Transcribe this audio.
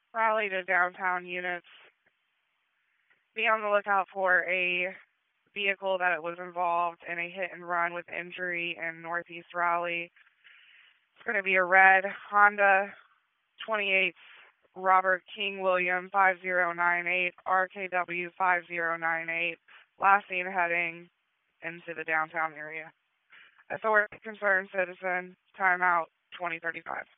Raleigh to downtown units. Be on the lookout for a vehicle that was involved in a hit and run with injury in Northeast Raleigh. It's going to be a red Honda 28 Robert King William 5098 RKW 5098. Last seen heading into the downtown area. Authority concerned citizen. Timeout 2035.